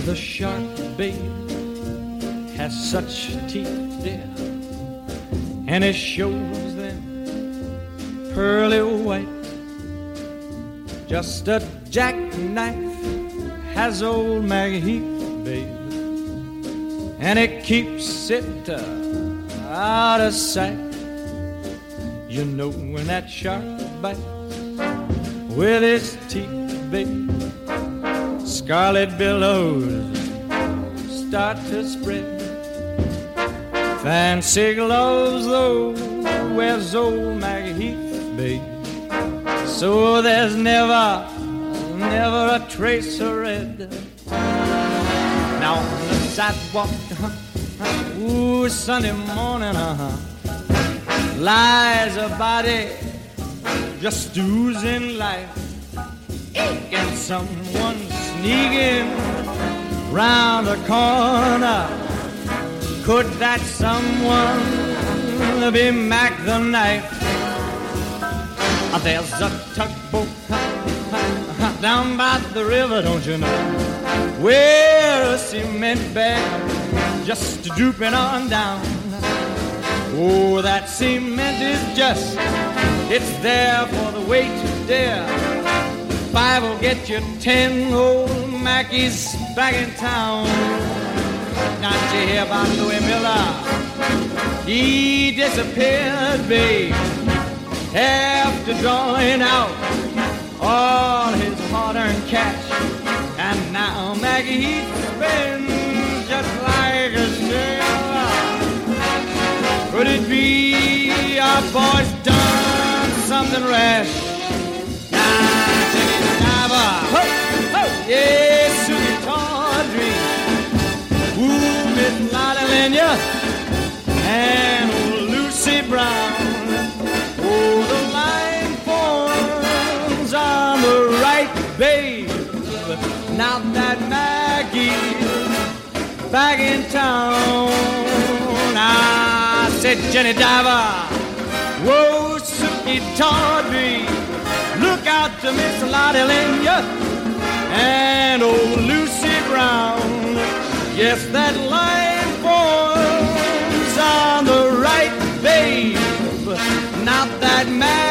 The shark, babe, has such teeth, dear, and it shows them pearly white. Just a jackknife has old Maggie Heath, babe, and it keeps it out of sight. You know when that shark bites with its teeth, babe, scarlet billows start to spread. Fancy gloves, though, wears old Maggie Heath, babe, so there's never a trace of red. Now on the sidewalk, ooh, Sunday morning, lies a body just oozing life. And someone sneaking round the corner. Could that someone be Mac the Knife? There's a tugboat down by the river, don't you know, where a cement bag just drooping on down. Oh, that cement is just, it's there for the weight to dare. 5 will get you 10 old Mackies back in town. Now did you hear about Louis Miller? He disappeared, babe, after drawing out all his hard-earned cash. And now Maggie Heath spins just like a sailor. Could it be our boy's done something rash? Now take it, diver. Ho, ho, yes, Susie Tawdry. Ooh, Miss Lottie Lenya and old Lucy Brown. Oh, the line forms on the right, babe. Now that Maggie's back in town. I said, Jenny Diver, whoa, Suki Tawdry, look out to Miss Lottie Lenya and old Lucy Brown. Yes, that line forms on the right, babe. Not that man.